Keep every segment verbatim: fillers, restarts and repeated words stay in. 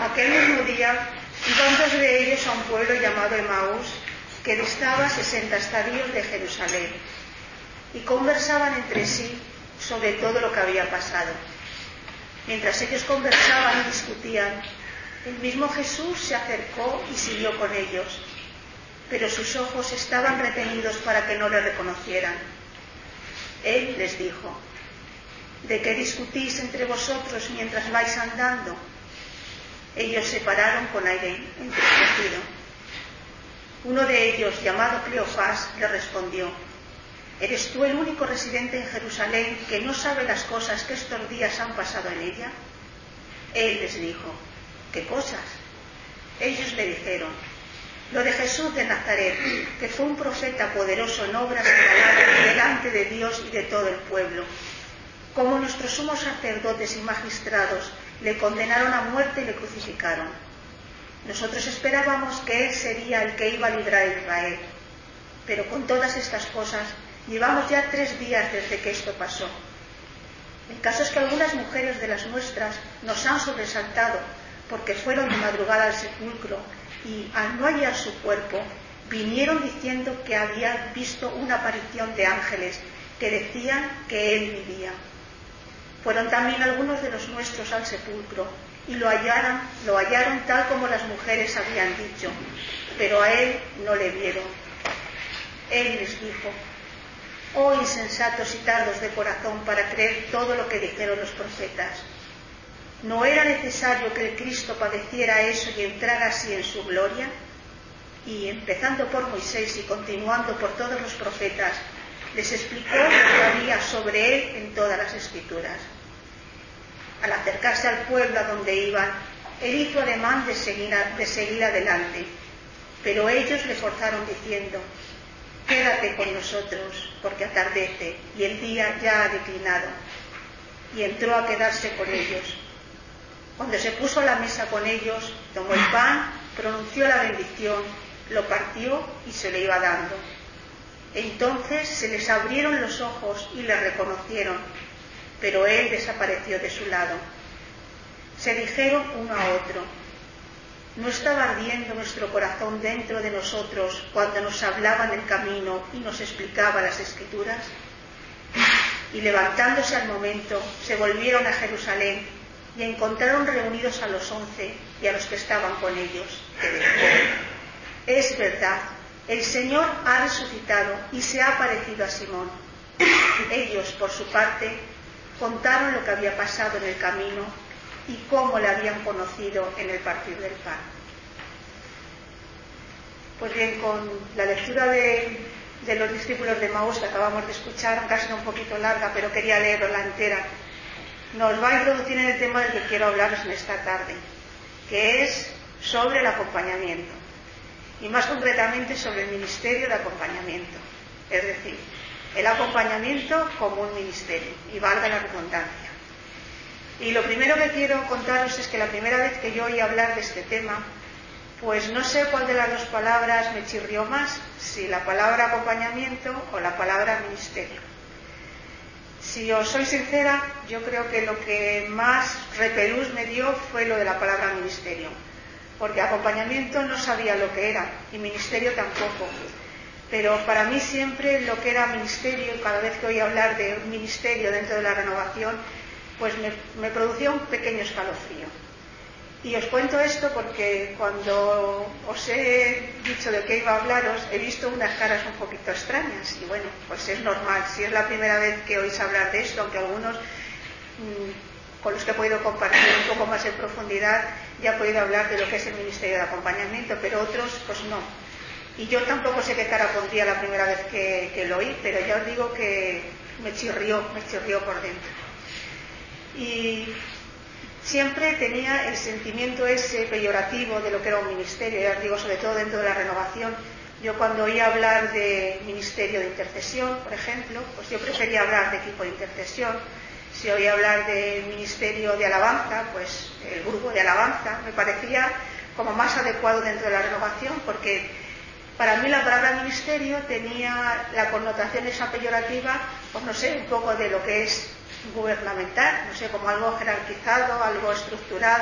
Aquel mismo día iban dos de ellos a un pueblo llamado Emaús, que distaba sesenta estadios de Jerusalén, y conversaban entre sí sobre todo lo que había pasado. Mientras ellos conversaban y discutían, el mismo Jesús se acercó y siguió con ellos, pero sus ojos estaban retenidos para que no le reconocieran. Él les dijo: ¿de qué discutís entre vosotros mientras vais andando? Ellos se pararon con aire entristecido. Uno de ellos, llamado Cleofás, le respondió: ¿eres tú el único residente en Jerusalén que no sabe las cosas que estos días han pasado en ella? Él les dijo: ¿qué cosas? Ellos le dijeron: lo de Jesús de Nazaret, que fue un profeta poderoso en obras y palabras delante de Dios y de todo el pueblo. Como nuestros sumos sacerdotes y magistrados le condenaron a muerte y le crucificaron. Nosotros esperábamos que él sería el que iba a librar a Israel. Pero con todas estas cosas llevamos ya tres días desde que esto pasó. El caso es que algunas mujeres de las nuestras nos han sobresaltado porque fueron de madrugada al sepulcro y, al no hallar su cuerpo, vinieron diciendo que habían visto una aparición de ángeles que decían que él vivía. Fueron también algunos de los nuestros al sepulcro y lo hallaron, lo hallaron tal como las mujeres habían dicho, pero a él no le vieron. Él les dijo: oh insensatos y tardos de corazón para creer todo lo que dijeron los profetas. ¿No era necesario que el Cristo padeciera eso y entrara así en su gloria? Y empezando por Moisés y continuando por todos los profetas, les explicó lo que había sobre él en todas las Escrituras. Al acercarse al pueblo a donde iban, él hizo ademán de seguir, a, de seguir adelante, pero ellos le forzaron diciendo: quédate con nosotros, porque atardece y el día ya ha declinado. Y entró a quedarse con ellos. Cuando se puso a la mesa con ellos, tomó el pan, pronunció la bendición, lo partió y se le iba dando. Entonces se les abrieron los ojos y le reconocieron, pero él desapareció de su lado. Se dijeron uno a otro: ¿no estaba ardiendo nuestro corazón dentro de nosotros cuando nos hablaba en el camino y nos explicaba las Escrituras? Y levantándose al momento, se volvieron a Jerusalén y encontraron reunidos a los once y a los que estaban con ellos, que decían: es verdad, el Señor ha resucitado y se ha aparecido a Simón. Ellos, por su parte, contaron lo que había pasado en el camino y cómo le habían conocido en el partir del pan. Pues bien, con la lectura de, de los discípulos de Emaús que acabamos de escuchar, aunque ha sido un poquito larga, pero quería leerla entera, nos va a introducir en el tema del que quiero hablaros en esta tarde, que es sobre el acompañamiento, y más concretamente sobre el ministerio de acompañamiento, es decir, el acompañamiento como un ministerio, y valga la redundancia. Y lo primero que quiero contaros es que la primera vez que yo oí hablar de este tema, pues no sé cuál de las dos palabras me chirrió más, si la palabra acompañamiento o la palabra ministerio. Si os soy sincera, yo creo que lo que más repelús me dio fue lo de la palabra ministerio, porque acompañamiento no sabía lo que era, y ministerio tampoco. Pero para mí siempre lo que era ministerio, cada vez que oí hablar de un ministerio dentro de la renovación, pues me, me producía un pequeño escalofrío. Y os cuento esto porque cuando os he dicho de qué iba a hablaros, he visto unas caras un poquito extrañas. Y bueno, pues es normal, si es la primera vez que oís hablar de esto, aunque algunos mmm, con los que he podido compartir un poco más en profundidad, ya he podido hablar de lo que es el ministerio de acompañamiento, pero otros pues no. Y yo tampoco sé qué cara pondría la primera vez que, que lo oí, pero ya os digo que me chirrió, me chirrió por dentro. Y siempre tenía el sentimiento ese peyorativo de lo que era un ministerio, ya os digo, sobre todo dentro de la renovación. Yo cuando oía hablar de ministerio de intercesión, por ejemplo, pues yo prefería hablar de equipo de intercesión. Si oía hablar de ministerio de alabanza, pues el grupo de alabanza me parecía como más adecuado dentro de la renovación, porque para mí la palabra ministerio tenía la connotación esa peyorativa, pues no sé, un poco de lo que es gubernamental, no sé, como algo jerarquizado, algo estructurado,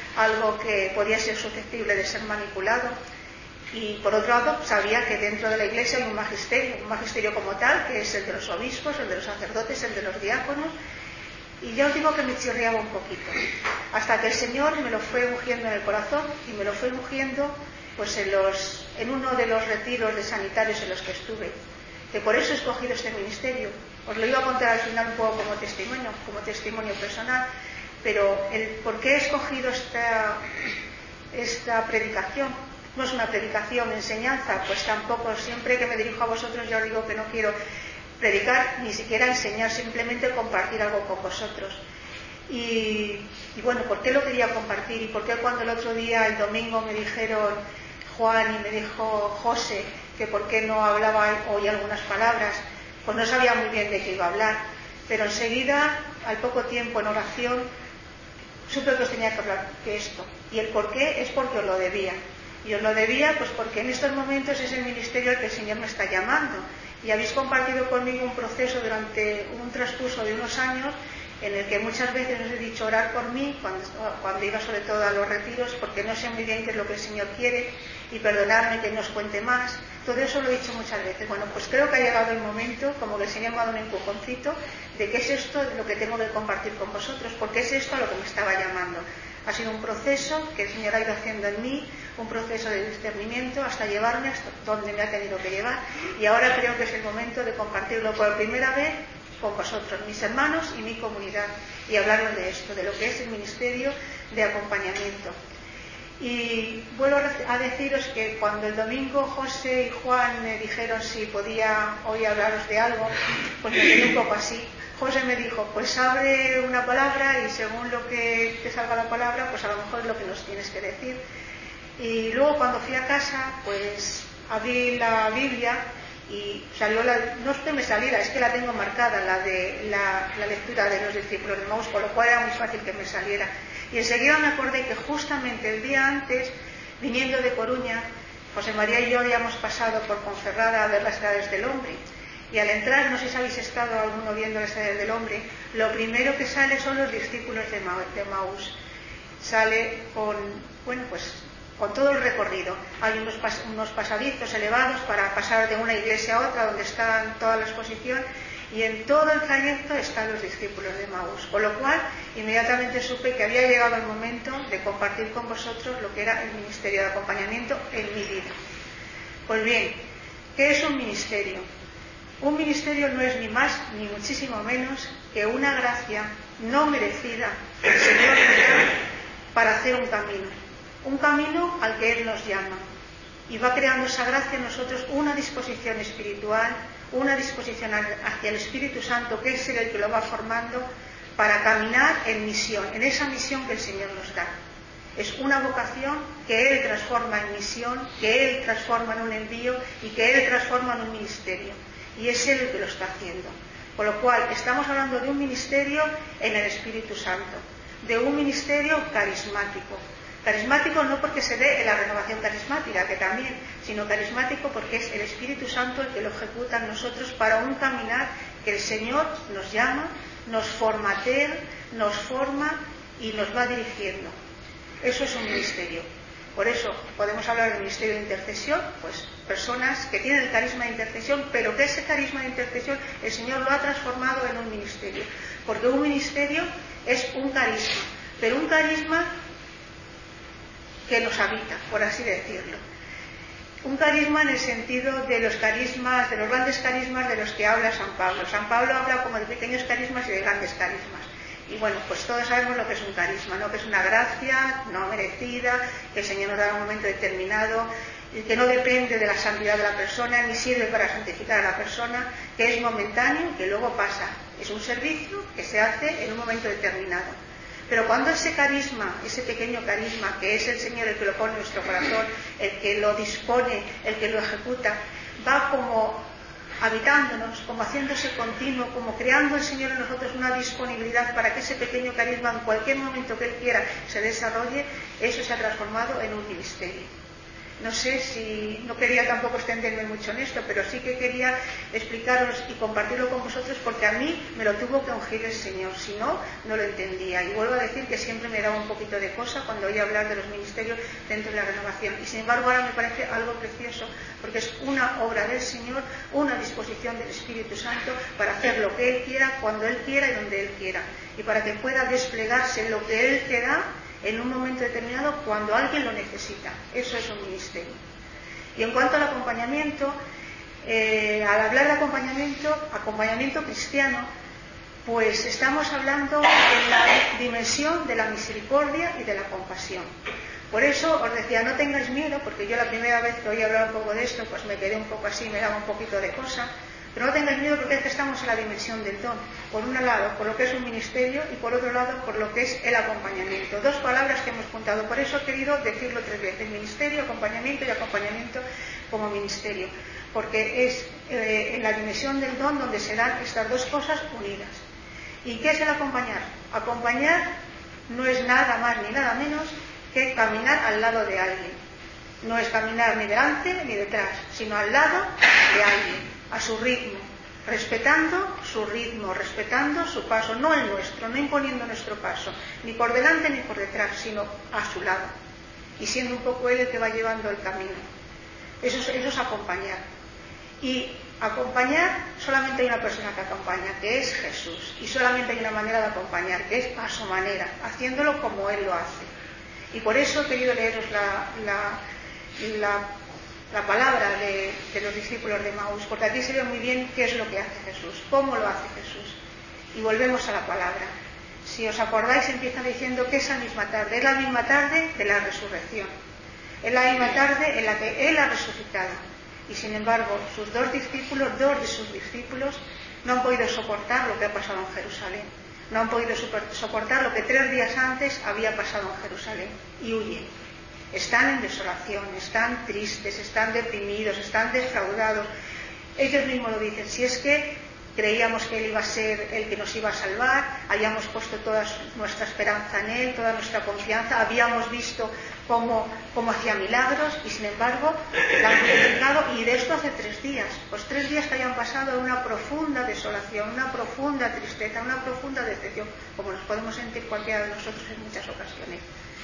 algo que podía ser susceptible de ser manipulado. Y por otro lado, sabía que dentro de la Iglesia hay un magisterio, un magisterio como tal, que es el de los obispos, el de los sacerdotes, el de los diáconos. Y ya os digo que me chirriaba un poquito, hasta que el Señor me lo fue ungiendo en el corazón, y me lo fue ungiendo pues en, los, en uno de los retiros de sanitarios en los que estuve, que por eso he escogido este ministerio. Os lo iba a contar al final un poco como testimonio, como testimonio personal, pero el por qué he escogido esta, esta predicación. No es una predicación, enseñanza, pues tampoco, siempre que me dirijo a vosotros yo os digo que no quiero predicar, ni siquiera enseñar, simplemente compartir algo con vosotros. Y, y bueno, ¿por qué lo quería compartir? ¿Y por qué cuando el otro día, el domingo, me dijeron Juan y me dijo José que por qué no hablaba hoy algunas palabras? Pues no sabía muy bien de qué iba a hablar, pero enseguida, al poco tiempo en oración, supe que os tenía que hablar de esto. Y el por qué es porque os lo debía. Y os lo debía pues porque en estos momentos es el ministerio al que el Señor me está llamando. Y habéis compartido conmigo un proceso durante un transcurso de unos años en el que muchas veces os he dicho orar por mí, cuando, cuando iba sobre todo a los retiros, porque no sé muy bien qué es lo que el Señor quiere, y perdonarme que no os cuente más. Todo eso lo he dicho muchas veces. Bueno, pues creo que ha llegado el momento, como que el Señor me ha dado un empujoncito, de qué es esto de lo que tengo que compartir con vosotros, porque es esto a lo que me estaba llamando. Ha sido un proceso que el Señor ha ido haciendo en mí, un proceso de discernimiento hasta llevarme hasta donde me ha tenido que llevar, y ahora creo que es el momento de compartirlo por primera vez con vosotros, mis hermanos y mi comunidad, y hablaros de esto, de lo que es el ministerio de acompañamiento. Y vuelvo a deciros que cuando el domingo José y Juan me dijeron si podía hoy hablaros de algo, pues me quedé un poco así. José me dijo, pues abre una palabra y según lo que te salga la palabra, pues a lo mejor es lo que nos tienes que decir. Y luego cuando fui a casa, pues abrí la Biblia y salió la, no es que me saliera, es que la tengo marcada, la de la, la lectura de los discípulos de Maús, con lo cual era muy fácil que me saliera. Y enseguida me acordé que justamente el día antes, viniendo de Coruña, José María y yo habíamos pasado por Ponferrada a ver las Edades del Hombre. Y al entrar, no sé si habéis estado alguno viendo las Edades del Hombre, lo primero que sale son los discípulos de, Ma, de Maús. Sale con, bueno, pues con todo el recorrido. Hay unos, pas, unos pasadizos elevados para pasar de una iglesia a otra, donde está toda la exposición, y en todo el trayecto están los discípulos de Maús, con lo cual inmediatamente supe que había llegado el momento de compartir con vosotros lo que era el ministerio de acompañamiento en mi vida. Pues bien, ¿qué es un ministerio? Un ministerio no es ni más ni muchísimo menos que una gracia no merecida que el Señor nos da para hacer un camino, un camino al que Él nos llama, y va creando esa gracia en nosotros una disposición espiritual, una disposición hacia el Espíritu Santo, que es el que lo va formando para caminar en misión, en esa misión que el Señor nos da. Es una vocación que Él transforma en misión, que Él transforma en un envío y que Él transforma en un ministerio. Y es Él el que lo está haciendo. Con lo cual, estamos hablando de un ministerio en el Espíritu Santo, de un ministerio carismático. Carismático no porque se dé en la renovación carismática, que también, sino carismático porque es el Espíritu Santo el que lo ejecuta en nosotros para un caminar que el Señor nos llama, nos formatea, nos forma y nos va dirigiendo. Eso es un ministerio. Por eso podemos hablar del ministerio de intercesión, pues personas que tienen el carisma de intercesión, pero que ese carisma de intercesión el Señor lo ha transformado en un ministerio. Porque un ministerio es un carisma, pero un carisma que nos habita, por así decirlo. Un carisma en el sentido de los carismas, de los grandes carismas de los que habla San Pablo. San Pablo habla como de pequeños carismas y de grandes carismas. Y bueno, pues todos sabemos lo que es un carisma, ¿no? Que es una gracia no merecida, que el Señor nos da en un momento determinado, y que no depende de la santidad de la persona, ni sirve para santificar a la persona, que es momentáneo, que luego pasa. Es un servicio que se hace en un momento determinado. Pero cuando ese carisma, ese pequeño carisma, que es el Señor el que lo pone en nuestro corazón, el que lo dispone, el que lo ejecuta, va como habitándonos, como haciéndose continuo, como creando el Señor en nosotros una disponibilidad para que ese pequeño carisma en cualquier momento que Él quiera se desarrolle, eso se ha transformado en un ministerio. no sé si, no quería tampoco extenderme mucho en esto, pero sí que quería explicaros y compartirlo con vosotros porque a mí me lo tuvo que ungir el Señor, si no, no lo entendía. Y vuelvo a decir que siempre me daba un poquito de cosa cuando oía hablar de los ministerios dentro de la renovación. Y sin embargo ahora me parece algo precioso porque es una obra del Señor, una disposición del Espíritu Santo para hacer lo que Él quiera, cuando Él quiera y donde Él quiera. Y para que pueda desplegarse lo que Él te da en un momento determinado cuando alguien lo necesita. Eso es un ministerio. Y en cuanto al acompañamiento, eh, al hablar de acompañamiento, acompañamiento cristiano, pues estamos hablando en la dimensión de la misericordia y de la compasión. Por eso os decía, no tengáis miedo, porque yo la primera vez que oí hablar un poco de esto, pues me quedé un poco así, me daba un poquito de cosa. Pero no tengáis miedo porque es que estamos en la dimensión del don. Por un lado, por lo que es un ministerio y por otro lado, por lo que es el acompañamiento. Dos palabras que hemos juntado. Por eso he querido decirlo tres veces. Ministerio, acompañamiento y acompañamiento como ministerio. Porque es eh, en la dimensión del don donde se dan estas dos cosas unidas. ¿Y qué es el acompañar? Acompañar no es nada más ni nada menos que caminar al lado de alguien. No es caminar ni delante ni detrás, sino al lado de alguien. A su ritmo, respetando su ritmo, respetando su paso, no el nuestro, no imponiendo nuestro paso, ni por delante ni por detrás, sino a su lado, y siendo un poco Él el que va llevando el camino. Eso es, eso es acompañar. Y acompañar, solamente hay una persona que acompaña, que es Jesús, y solamente hay una manera de acompañar, que es a su manera, haciéndolo como Él lo hace. Y por eso he querido leeros la, la, la la palabra de, de los discípulos de Emaús, porque aquí se ve muy bien qué es lo que hace Jesús, cómo lo hace Jesús. Y volvemos a la palabra. Si os acordáis, empieza diciendo que esa misma tarde, es la misma tarde de la resurrección. Es la misma tarde en la que Él ha resucitado. Y sin embargo, sus dos discípulos, dos de sus discípulos, no han podido soportar lo que ha pasado en Jerusalén. No han podido soportar lo que tres días antes había pasado en Jerusalén. Y huyen. Están en desolación, están tristes, están deprimidos, están defraudados. Ellos mismos lo dicen, si es que creíamos que Él iba a ser el que nos iba a salvar, habíamos puesto toda nuestra esperanza en Él, toda nuestra confianza, habíamos visto cómo, cómo hacía milagros y sin embargo la han crucificado, y de esto hace tres días, pues tres días que hayan pasado en una profunda desolación, una profunda tristeza, una profunda decepción, como nos podemos sentir cualquiera de nosotros en muchas ocasiones.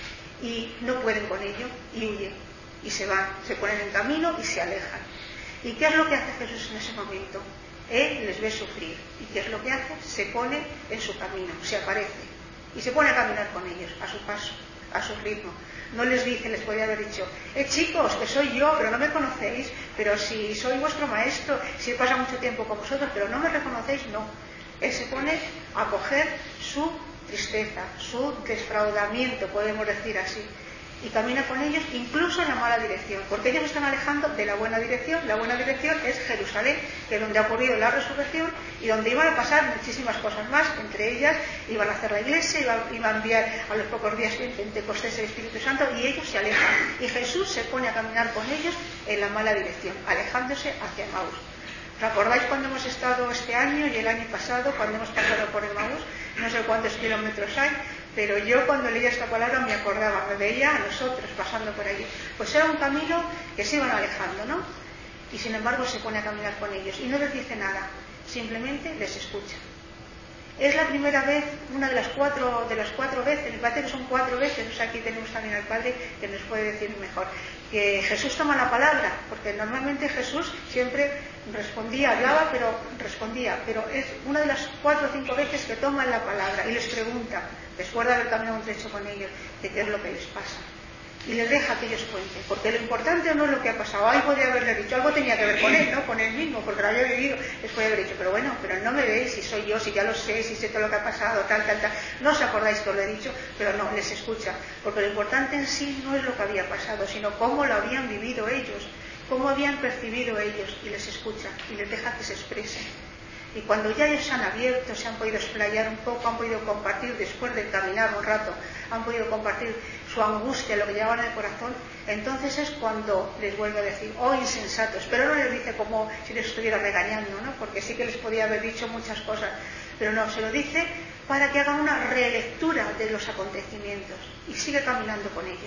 Y no pueden con ello y huyen y se van, se ponen en camino y se alejan. ¿Y qué es lo que hace Jesús en ese momento? Él les ve sufrir. ¿Y qué es lo que hace? Se pone en su camino, se aparece y se pone a caminar con ellos, a su paso, a su ritmo. No les dice, les podría haber dicho, eh chicos, que soy yo, pero no me conocéis, pero si soy vuestro maestro, si he pasado mucho tiempo con vosotros, pero no me reconocéis, no. Él se pone a coger su tristeza, su defraudamiento, podemos decir así, y camina con ellos incluso en la mala dirección, porque ellos están alejando de la buena dirección. La buena dirección es Jerusalén, que es donde ha ocurrido la resurrección y donde iban a pasar muchísimas cosas más, entre ellas iban a hacer la iglesia, iba, iba a enviar a los pocos días en Pentecostés el Espíritu Santo, y ellos se alejan, y Jesús se pone a caminar con ellos en la mala dirección, alejándose hacia Emaús. ¿Os acordáis cuando hemos estado este año y el año pasado, cuando hemos pasado por Emaús? No sé cuántos kilómetros hay, pero yo cuando leía esta palabra me acordaba, me veía a nosotros pasando por allí. Pues era un camino que se iban alejando, ¿no? Y sin embargo se pone a caminar con ellos y no les dice nada, simplemente les escucha. Es la primera vez, una de las cuatro, de las cuatro veces, me parece que son cuatro veces, o sea, aquí tenemos también al Padre que nos puede decir mejor, que Jesús toma la palabra, porque normalmente Jesús siempre respondía, hablaba, pero respondía, pero es una de las cuatro o cinco veces que toma la palabra y les pregunta, después de haber caminado un trecho con ellos, de qué es lo que les pasa. Y les deja que ellos cuenten, porque lo importante no es lo que ha pasado. Ahí podría haberle dicho, algo tenía que ver con él, ¿no? Con él mismo, porque lo había vivido. Les podría haber dicho, pero bueno, pero no me veis, si soy yo, si ya lo sé, si sé todo lo que ha pasado, tal, tal, tal. No os acordáis que os lo he dicho, pero no, les escucha, porque lo importante en sí no es lo que había pasado, sino cómo lo habían vivido ellos, cómo habían percibido ellos, y les escucha, y les deja que se expresen. Y cuando ya ellos se han abierto, se han podido explayar un poco, han podido compartir después de caminar un rato, han podido compartir su angustia, lo que llevaban en el corazón, entonces es cuando les vuelve a decir, oh insensatos, pero no les dice como si les estuviera regañando, ¿no? Porque sí que les podía haber dicho muchas cosas, pero no, se lo dice para que hagan una relectura de los acontecimientos y sigue caminando con ellos.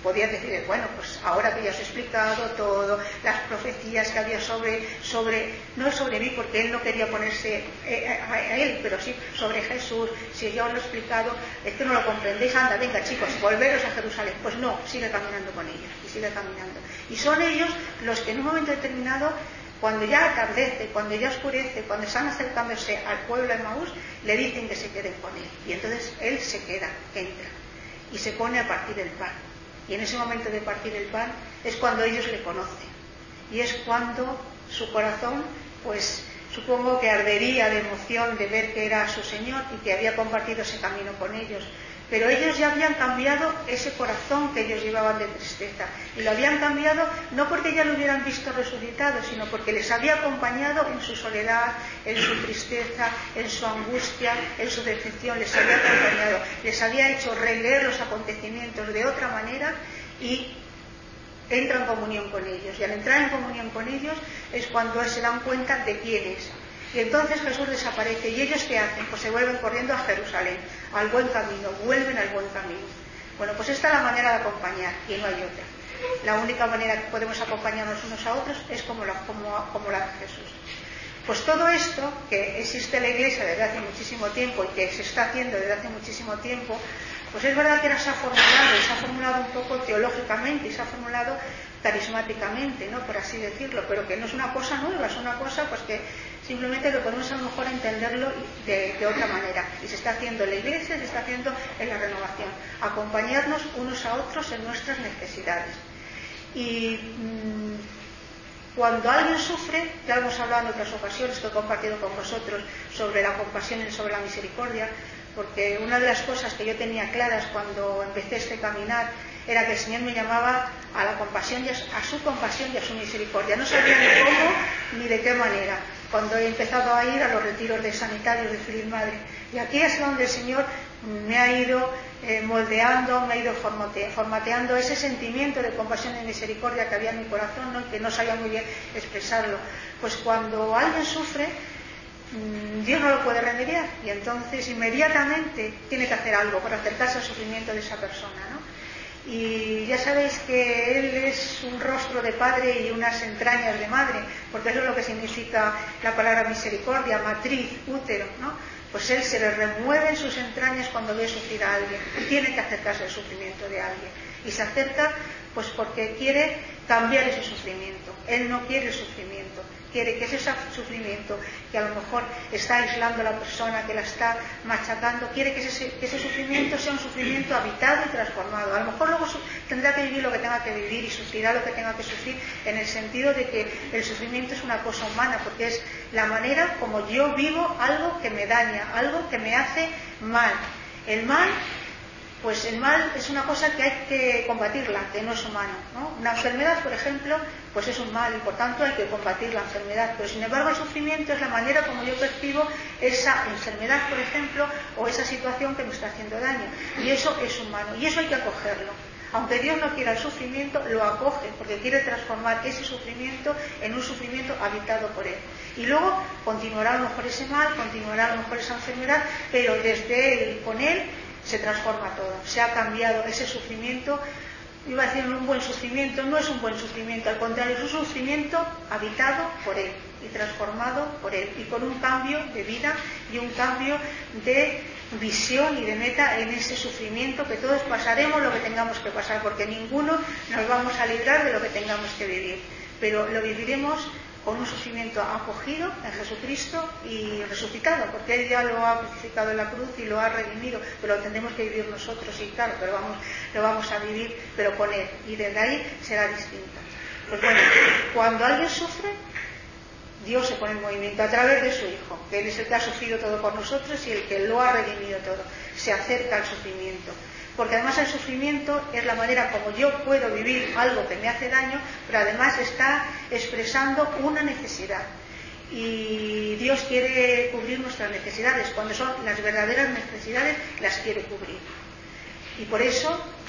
podía decir, bueno, pues ahora que ya os he explicado todo, las profecías que había sobre, sobre no sobre mí, porque él no quería ponerse eh, a, a él, pero sí sobre Jesús, si yo os lo he explicado, es que no lo comprendéis, anda, venga chicos, volveros a Jerusalén. Pues no, sigue caminando con ellos, y sigue caminando. Y son ellos los que en un momento determinado, cuando ya atardece, cuando ya oscurece, cuando están acercándose al pueblo de Emaús, le dicen que se queden con él. Y entonces él se queda, entra, y se pone a partir el pan. Y en ese momento de partir el pan es cuando ellos le conocen. Y es cuando su corazón, pues supongo que ardería de emoción de ver que era su Señor y que había compartido ese camino con ellos. Pero ellos ya habían cambiado ese corazón que ellos llevaban de tristeza. Y lo habían cambiado no porque ya lo hubieran visto resucitado, sino porque les había acompañado en su soledad, en su tristeza, en su angustia, en su decepción. Les había acompañado, les había hecho releer los acontecimientos de otra manera y entra en comunión con ellos. Y al entrar en comunión con ellos es cuando se dan cuenta de quién es. Y entonces Jesús desaparece. ¿Y ellos qué hacen? Pues se vuelven corriendo a Jerusalén, al buen camino, vuelven al buen camino. Bueno, pues esta es la manera de acompañar, y no hay otra. La única manera que podemos acompañarnos unos a otros es como la, como, como la de Jesús. Pues todo esto, que existe en la Iglesia desde hace muchísimo tiempo y que se está haciendo desde hace muchísimo tiempo, pues es verdad que ahora se ha formulado, y se ha formulado un poco teológicamente, y se ha formulado carismáticamente, ¿no?, por así decirlo, pero que no es una cosa nueva, es una cosa pues que simplemente lo podemos a lo mejor entenderlo de, de otra manera. Y se está haciendo en la Iglesia, se está haciendo en la renovación. Acompañarnos unos a otros en nuestras necesidades. Y mmm, cuando alguien sufre, ya lo hemos hablado en otras ocasiones que he compartido con vosotros sobre la compasión y sobre la misericordia, porque una de las cosas que yo tenía claras cuando empecé este caminar era que el Señor me llamaba a la compasión y a, a su compasión y a su misericordia. No sabía ni cómo ni de qué manera, cuando he empezado a ir a los retiros de sanitarios de Feliz Madre. Y aquí es donde el Señor me ha ido eh, moldeando, me ha ido formate, formateando ese sentimiento de compasión y misericordia que había en mi corazón, ¿no?, y que no sabía muy bien expresarlo. Pues cuando alguien sufre, Dios no lo puede remediar, y entonces inmediatamente tiene que hacer algo para acercarse al sufrimiento de esa persona, ¿no? Y ya sabéis que Él es un rostro de padre y unas entrañas de madre, porque eso es lo que significa la palabra misericordia, matriz, útero, ¿no? Pues Él se le remueve en sus entrañas cuando ve sufrir a alguien, y tiene que acercarse al sufrimiento de alguien, y se acerca pues porque quiere cambiar ese sufrimiento. Él no quiere el sufrimiento, quiere que ese sufrimiento que a lo mejor está aislando a la persona, que la está machacando, quiere que ese, que ese sufrimiento sea un sufrimiento habitado y transformado. A lo mejor luego tendrá que vivir lo que tenga que vivir y sufrirá lo que tenga que sufrir, en el sentido de que el sufrimiento es una cosa humana, porque es la manera como yo vivo algo que me daña, algo que me hace mal. El mal, pues el mal es una cosa que hay que combatirla, que no es humano, ¿no? Una enfermedad, por ejemplo, pues es un mal y por tanto hay que combatir la enfermedad. Pero sin embargo el sufrimiento es la manera como yo percibo esa enfermedad, por ejemplo, o esa situación que me está haciendo daño. Y eso es humano, y eso hay que acogerlo. Aunque Dios no quiera el sufrimiento, lo acoge, porque quiere transformar ese sufrimiento en un sufrimiento habitado por Él. Y luego continuará a lo mejor ese mal, continuará a lo mejor esa enfermedad, pero desde Él, con Él, se transforma todo. Se ha cambiado ese sufrimiento. Iba a decir un buen sufrimiento, no es un buen sufrimiento, al contrario, es un sufrimiento habitado por Él y transformado por Él, y con un cambio de vida y un cambio de visión y de meta en ese sufrimiento, que todos pasaremos lo que tengamos que pasar, porque ninguno nos vamos a librar de lo que tengamos que vivir, pero lo viviremos con un sufrimiento acogido en Jesucristo y resucitado, porque Él ya lo ha crucificado en la cruz y lo ha redimido, pero lo tendremos que vivir nosotros, y claro, pero vamos, lo vamos a vivir, pero con Él, y desde ahí será distinto. Pues bueno, cuando alguien sufre, Dios se pone en movimiento a través de su Hijo, que Él es el que ha sufrido todo por nosotros y el que lo ha redimido todo, se acerca al sufrimiento. Porque además el sufrimiento es la manera como yo puedo vivir algo que me hace daño, pero además está expresando una necesidad. Y Dios quiere cubrir nuestras necesidades. Cuando son las verdaderas necesidades, las quiere cubrir. Y por eso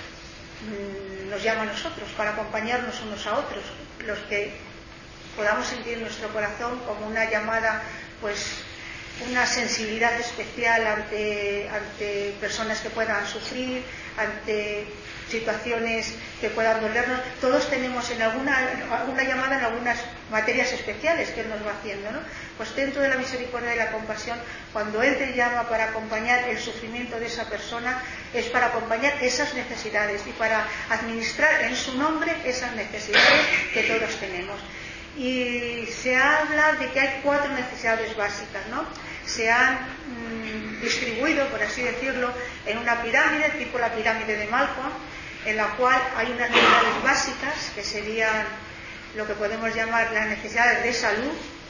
mmm, nos llama a nosotros, para acompañarnos unos a otros, los que podamos sentir en nuestro corazón como una llamada, pues una sensibilidad especial ante, ante personas que puedan sufrir, ante situaciones que puedan dolernos. Todos tenemos en alguna, alguna llamada en algunas materias especiales que Él nos va haciendo, ¿no? Pues dentro de la misericordia y la compasión, cuando Él te llama para acompañar el sufrimiento de esa persona, es para acompañar esas necesidades y para administrar en su nombre esas necesidades que todos tenemos. Y se habla de que hay cuatro necesidades básicas, ¿no? Se han mmm, distribuido, por así decirlo, en una pirámide, tipo la pirámide de Malcolm, en la cual hay unas necesidades básicas que serían lo que podemos llamar las necesidades de salud,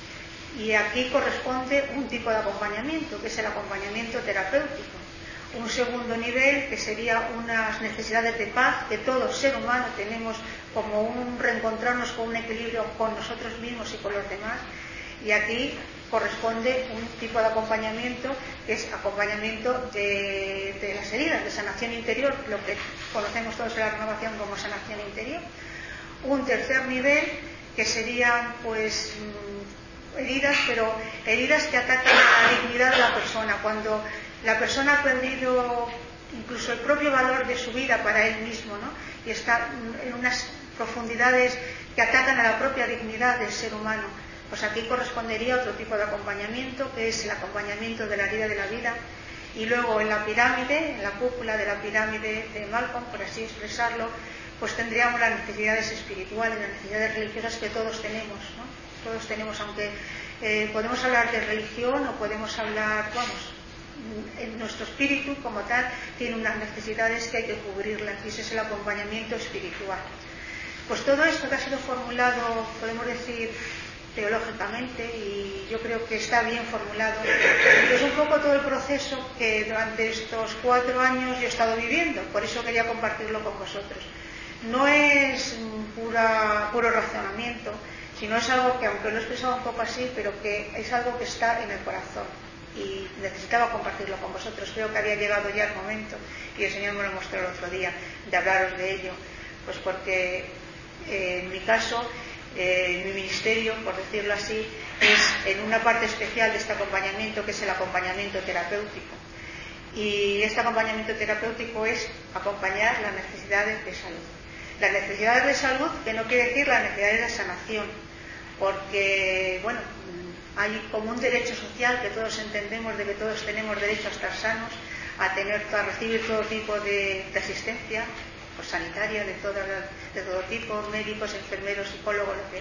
y aquí corresponde un tipo de acompañamiento, que es el acompañamiento terapéutico. Un segundo nivel, que sería unas necesidades de paz, que todo ser humano tenemos, como un reencontrarnos con un equilibrio con nosotros mismos y con los demás. Y aquí corresponde un tipo de acompañamiento que es acompañamiento de, de las heridas, de sanación interior, lo que conocemos todos en la renovación como sanación interior. Un tercer nivel, que serían pues heridas, pero heridas que atacan a la dignidad de la persona, cuando la persona ha perdido incluso el propio valor de su vida para él mismo, ¿no? Y está en unas profundidades que atacan a la propia dignidad del ser humano. Pues aquí correspondería otro tipo de acompañamiento, que es el acompañamiento de la herida de la vida. Y luego en la pirámide, en la cúpula de la pirámide de Malcolm, por así expresarlo, pues tendríamos las necesidades espirituales, las necesidades religiosas que todos tenemos, ¿no? Todos tenemos, aunque eh, podemos hablar de religión o podemos hablar, vamos, en nuestro espíritu como tal tiene unas necesidades que hay que cubrirlas, y ese es el acompañamiento espiritual. Pues todo esto que ha sido formulado, podemos decir, teológicamente, y yo creo que está bien formulado, es un poco todo el proceso que durante estos cuatro años yo he estado viviendo, por eso quería compartirlo con vosotros. No es pura, puro razonamiento, sino es algo que, aunque lo he expresado un poco así, pero que es algo que está en el corazón, y necesitaba compartirlo con vosotros. Creo que había llegado ya el momento, y el Señor me lo mostró el otro día, de hablaros de ello, pues porque eh, en mi caso, eh, mi ministerio, por decirlo así, es en una parte especial de este acompañamiento, que es el acompañamiento terapéutico. Y este acompañamiento terapéutico es acompañar las necesidades de salud. Las necesidades de salud, que no quiere decir las necesidades de sanación, porque, bueno, hay como un derecho social que todos entendemos, de que todos tenemos derecho a estar sanos, a tener, a recibir todo tipo de, de asistencia, pues sanitaria, de, toda la, de todo tipo, médicos, enfermeros, psicólogos, lo que.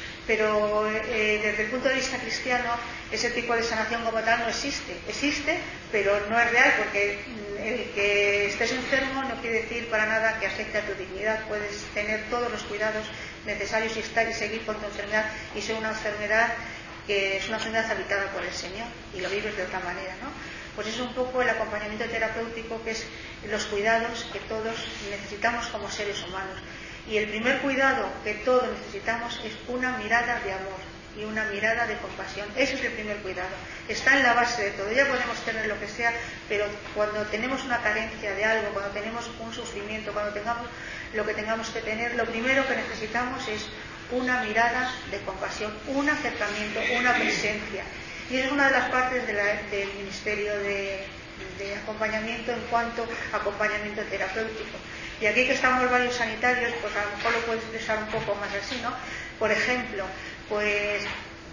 Pero eh, desde el punto de vista cristiano, ese tipo de sanación como tal no existe. Existe, pero no es real, porque el que estés enfermo no quiere decir para nada que afecte a tu dignidad. Puedes tener todos los cuidados necesarios y estar y seguir con tu enfermedad, y ser una enfermedad que es una enfermedad habitada por el Señor, y lo vives de otra manera, ¿no? Pues es un poco el acompañamiento terapéutico, que es los cuidados que todos necesitamos como seres humanos. Y el primer cuidado que todos necesitamos es una mirada de amor y una mirada de compasión. Ese es el primer cuidado. Está en la base de todo. Ya podemos tener lo que sea, pero cuando tenemos una carencia de algo, cuando tenemos un sufrimiento, cuando tengamos lo que tengamos que tener, lo primero que necesitamos es una mirada de compasión, un acercamiento, una presencia. Y es una de las partes de la, del ministerio de, de acompañamiento en cuanto a acompañamiento terapéutico. Y aquí que estamos varios sanitarios, pues a lo mejor lo puedo expresar un poco más así, ¿no? Por ejemplo, pues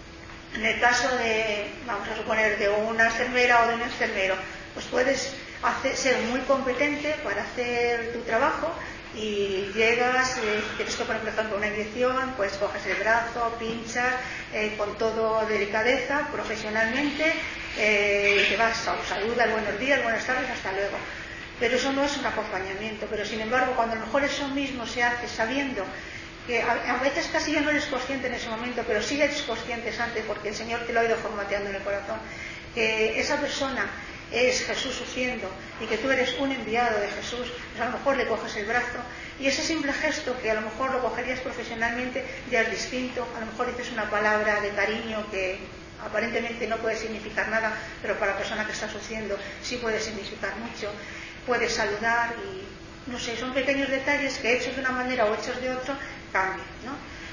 en el caso de, vamos a suponer, de una enfermera o de un enfermero, pues puedes hacer, ser muy competente para hacer tu trabajo, y llegas, eh, tienes que poner, por ejemplo, una inyección, pues coges el brazo, pinchas, eh, con todo delicadeza, profesionalmente, eh, y te vas, saludas, buenos días, buenas tardes, hasta luego. Pero eso no es un acompañamiento. Pero sin embargo, cuando a lo mejor eso mismo se hace sabiendo que a, a veces casi ya no eres consciente en ese momento, pero sí eres consciente antes, porque el Señor te lo ha ido formateando en el corazón, que esa persona es Jesús sufriendo y que tú eres un enviado de Jesús, pues a lo mejor le coges el brazo, y ese simple gesto, que a lo mejor lo cogerías profesionalmente, ya es distinto. A lo mejor dices una palabra de cariño que aparentemente no puede significar nada, pero para la persona que está sufriendo sí puede significar mucho. Puedes saludar, y no sé, son pequeños detalles que hechos de una manera o hechos de otra cambian, ¿no?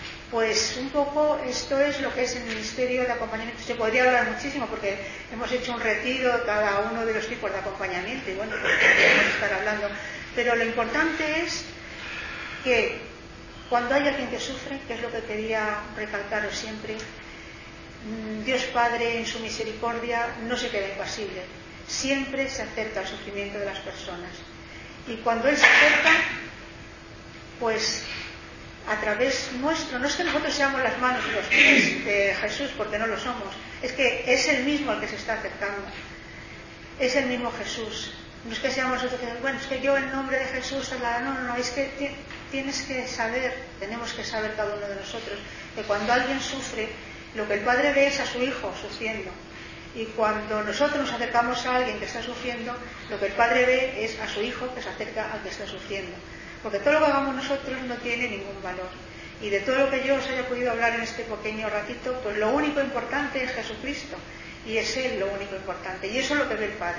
Pues un poco esto es lo que es el ministerio de acompañamiento. Se podría hablar muchísimo, porque hemos hecho un retiro cada uno de los tipos de acompañamiento, y bueno, pues podríamos estar hablando, Pero lo importante es que cuando hay alguien que sufre, que es lo que quería recalcaros siempre, Dios Padre en su misericordia no se queda impasible, siempre se acerca al sufrimiento de las personas. Y cuando Él se acerca, pues a través nuestro, no es que nosotros seamos las manos y los pies de Jesús, porque no lo somos, es que es Él mismo al que se está acercando, es el mismo Jesús. No es que seamos nosotros que, bueno, es que yo en nombre de Jesús, no, no, no, es que tienes que saber, tenemos que saber cada uno de nosotros, que cuando alguien sufre, lo que el Padre ve es a su Hijo sufriendo. Y cuando nosotros nos acercamos a alguien que está sufriendo, lo que el Padre ve es a su Hijo que se acerca al que está sufriendo. Porque todo lo que hagamos nosotros no tiene ningún valor. Y de todo lo que yo os haya podido hablar en este pequeño ratito, pues lo único importante es Jesucristo. Y es Él lo único importante. Y eso es lo que ve el Padre.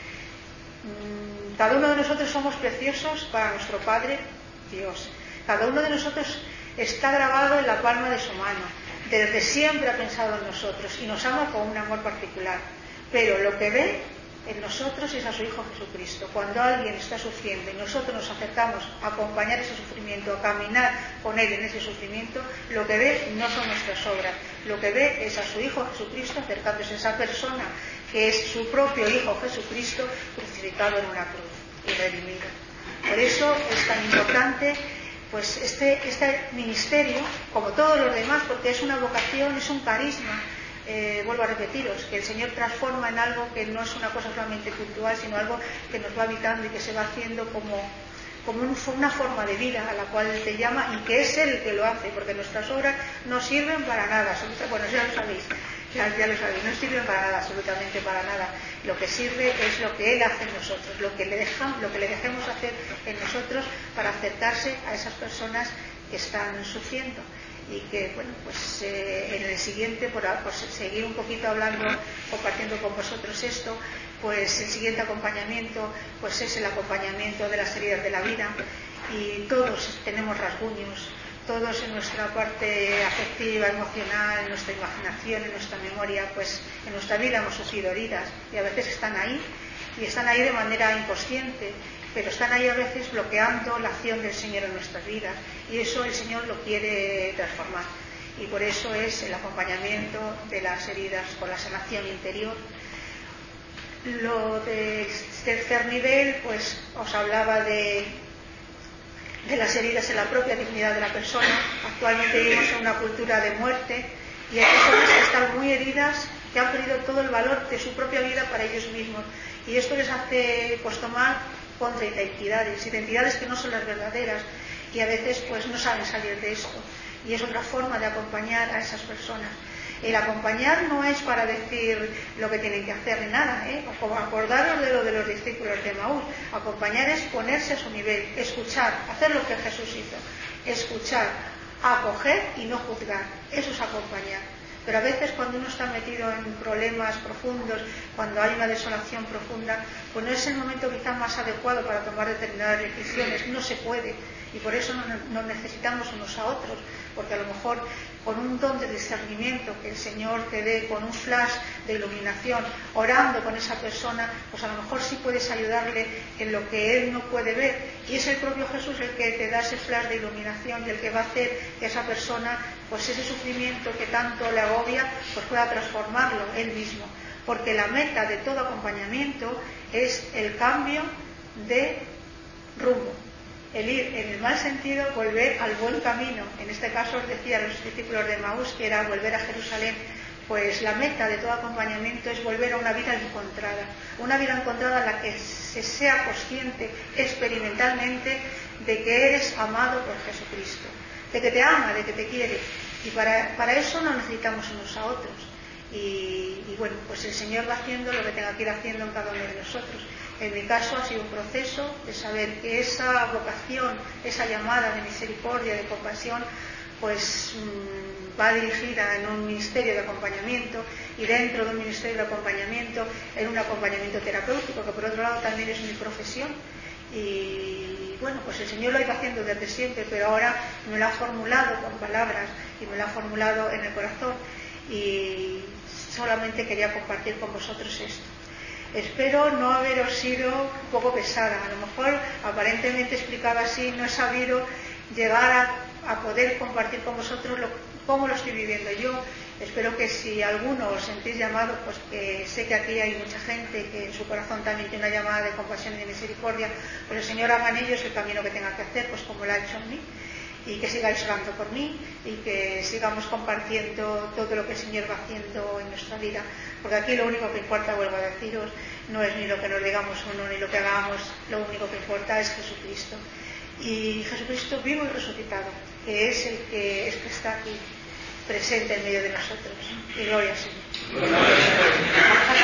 Cada uno de nosotros somos preciosos para nuestro Padre Dios. Cada uno de nosotros está grabado en la palma de su mano. Desde siempre ha pensado en nosotros y nos ama con un amor particular. Pero lo que ve en nosotros es a su Hijo Jesucristo. Cuando alguien está sufriendo y nosotros nos acercamos a acompañar ese sufrimiento, a caminar con Él en ese sufrimiento, lo que ve no son nuestras obras. Lo que ve es a su Hijo Jesucristo acercándose a esa persona que es su propio Hijo Jesucristo crucificado en una cruz y redimido. Por eso es tan importante pues este, este ministerio, como todos los demás, porque es una vocación, es un carisma. Eh, vuelvo a repetiros, que el Señor transforma en algo que no es una cosa solamente puntual, sino algo que nos va habitando y que se va haciendo como, como un, una forma de vida a la cual Él te llama y que es Él el que lo hace, porque nuestras obras no sirven para nada, bueno, ya lo sabéis, ya, ya lo sabéis, no sirven para nada, absolutamente para nada. Lo que sirve es lo que Él hace en nosotros, lo que le dejamos, lo que le dejemos hacer en nosotros para acercarse a esas personas que están sufriendo. Y que, bueno, pues eh, en el siguiente, por, por seguir un poquito hablando, compartiendo con vosotros esto, pues el siguiente acompañamiento, pues es el acompañamiento de las heridas de la vida. Y todos tenemos rasguños, todos en nuestra parte afectiva, emocional, en nuestra imaginación, en nuestra memoria, pues en nuestra vida hemos sufrido heridas y a veces están ahí, y están ahí de manera inconsciente, pero están ahí a veces bloqueando la acción del Señor en nuestras vidas, y eso el Señor lo quiere transformar, y por eso es el acompañamiento de las heridas con la sanación interior. Lo del tercer nivel, pues os hablaba de, de las heridas en la propia dignidad de la persona. Actualmente vivimos en una cultura de muerte y hay personas que están muy heridas, que han perdido todo el valor de su propia vida para ellos mismos, y esto les hace pues tomar contra identidades, identidades que no son las verdaderas, y a veces pues no saben salir de esto, y es otra forma de acompañar a esas personas. El acompañar no es para decir lo que tienen que hacer ni nada, ¿eh? O como acordaros de lo de los discípulos de Emaús. Acompañar es ponerse a su nivel, escuchar, hacer lo que Jesús hizo, escuchar, acoger y no juzgar. Eso es acompañar. Pero a veces cuando uno está metido en problemas profundos, cuando hay una desolación profunda, pues no es el momento quizá más adecuado para tomar determinadas decisiones, no se puede, y por eso nos necesitamos unos a otros, porque a lo mejor con un don de discernimiento que el Señor te dé, con un flash de iluminación, orando con esa persona, pues a lo mejor sí puedes ayudarle en lo que él no puede ver, y es el propio Jesús el que te da ese flash de iluminación y el que va a hacer que esa persona, pues ese sufrimiento que tanto le agobia, pues pueda transformarlo él mismo, porque la meta de todo acompañamiento es el cambio de rumbo, el ir en el mal sentido, volver al buen camino. En este caso os decía a los discípulos de Emaús que era volver a Jerusalén. Pues la meta de todo acompañamiento es volver a una vida encontrada, una vida encontrada en la que se sea consciente experimentalmente de que eres amado por Jesucristo, de que te ama, de que te quiere, y para, para eso no necesitamos unos a otros. Y, y bueno, pues el Señor va haciendo lo que tenga que ir haciendo en cada uno de nosotros. En mi caso ha sido un proceso de saber que esa vocación, esa llamada de misericordia, de compasión, pues mmm, va dirigida en un ministerio de acompañamiento, y dentro de un ministerio de acompañamiento en un acompañamiento terapéutico, que por otro lado también es mi profesión. Y bueno, pues el Señor lo ha ido haciendo desde siempre, pero ahora me lo ha formulado con palabras y me lo ha formulado en el corazón, y solamente quería compartir con vosotros esto. Espero no haberos sido un poco pesada. A lo mejor, aparentemente explicado así, no he sabido llegar a, a poder compartir con vosotros lo, cómo lo estoy viviendo yo. Espero que si alguno os sentís llamado, pues que sé que aquí hay mucha gente que en su corazón también tiene una llamada de compasión y de misericordia, pues el Señor haga en ellos el camino que tenga que hacer, pues como lo ha hecho en mí, y que sigáis orando por mí y que sigamos compartiendo todo lo que el Señor va haciendo en nuestra vida, porque aquí lo único que importa, vuelvo a deciros, no es ni lo que nos digamos o no, ni lo que hagamos, lo único que importa es Jesucristo, y Jesucristo vivo y resucitado, que es el que, es que está aquí presente en medio de nosotros, y gloria al Señor.